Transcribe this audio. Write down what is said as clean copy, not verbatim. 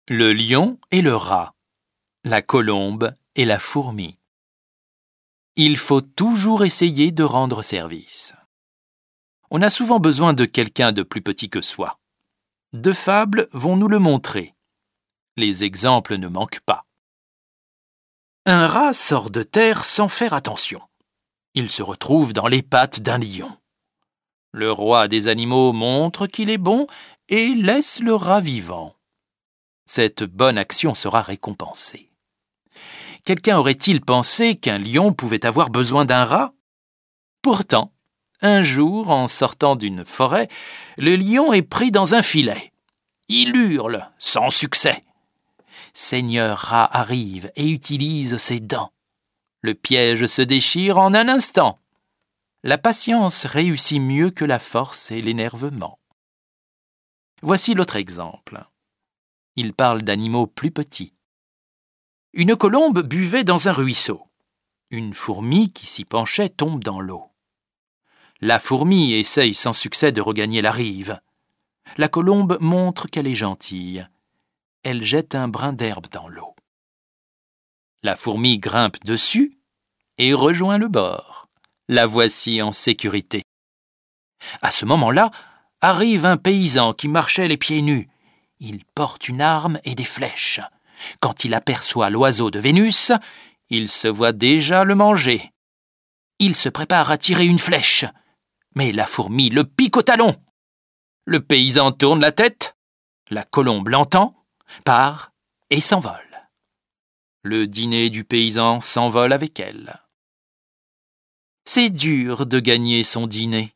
Le lion et le rat, la colombe et la fourmi. Il faut toujours essayer de rendre service. On a souvent besoin de quelqu'un de plus petit que soi. Deux fables vont nous le montrer. Les exemples ne manquent pas. Un rat sort de terre sans faire attention. Il se retrouve dans les pattes d'un lion. Le roi des animaux montre qu'il est bon et laisse le rat vivant. Cette bonne action sera récompensée. Quelqu'un aurait-il pensé qu'un lion pouvait avoir besoin d'un rat ? Pourtant, un jour, en sortant d'une forêt, le lion est pris dans un filet. Il hurle, sans succès. Seigneur Rat arrive et utilise ses dents. Le piège se déchire en un instant. La patience réussit mieux que la force et l'énervement. Voici l'autre exemple. Il parle d'animaux plus petits. Une colombe buvait dans un ruisseau. Une fourmi qui s'y penchait tombe dans l'eau. La fourmi essaye sans succès de regagner la rive. La colombe montre qu'elle est gentille. Elle jette un brin d'herbe dans l'eau. La fourmi grimpe dessus et rejoint le bord. La voici en sécurité. À ce moment-là, arrive un paysan qui marchait les pieds nus. Il porte une arme et des flèches. Quand il aperçoit l'oiseau de Vénus, il se voit déjà le manger. Il se prépare à tirer une flèche, mais la fourmi le pique au talon. Le paysan tourne la tête, la colombe l'entend, part et s'envole. Le dîner du paysan s'envole avec elle. C'est dur de gagner son dîner.